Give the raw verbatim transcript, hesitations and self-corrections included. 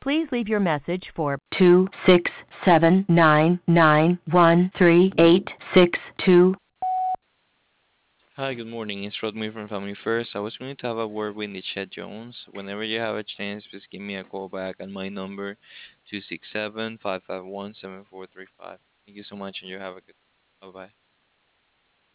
Please leave your message for two six seven nine nine one three eight six two. Hi, good morning. It's Rodney from Family First. I was going to have a word with Chet Jones. Whenever you have a chance, please give me a call back at my number two six seven, five five one, seven four three five. Thank you so much, and you have a good. Bye bye.